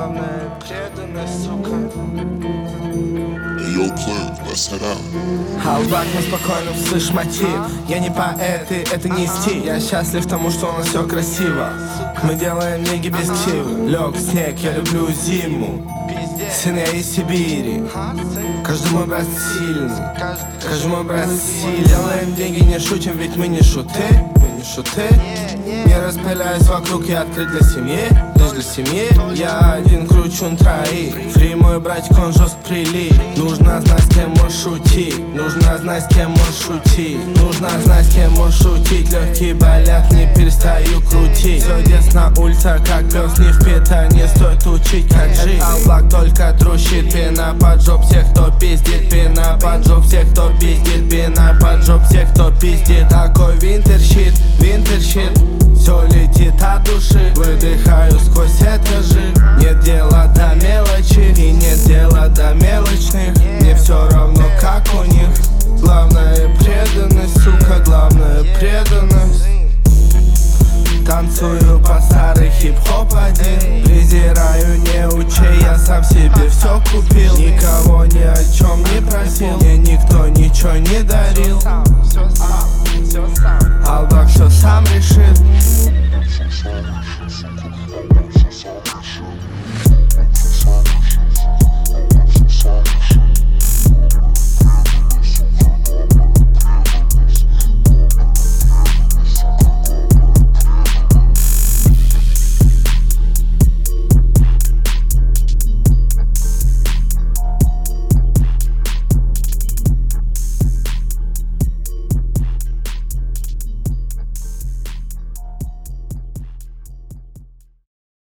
главное преданность, сука. Yo, Clint, let's head out. Албак на спокойном, слышь, мотив. Я не поэт, и это не стиль. Я счастлив тому, что у нас все красиво. Мы делаем деньги без ксивы. Лег снег, я люблю зиму. Сын я из Сибири. Каждый мой брат сильный. Каждый мой брат сильный. Делаем деньги, не шутим, ведь мы не шуты. Мы не шуты. Не распыляюсь вокруг, я открыт для семьи. Лишь для семьи. Я один кручу троих. Фри мой братик, он жестко прилип. Нужно знать, с кем можешь шутить. Нужно знать, с кем можешь шутить. Нужно знать, с кем можешь шутить. Легкие болят, не перестаю крутить. Все детство на улице, как пес не впитан. Не стоит учить, как жить. Аллах только трущит. Пена под жоп всех, кто пиздит. Пена под жоп всех, кто пиздит. Пена под жоп всех, кто пиздит. Такой винтерщит, винтерщит. Все летит от души. Выдыхаю сквозь этажи.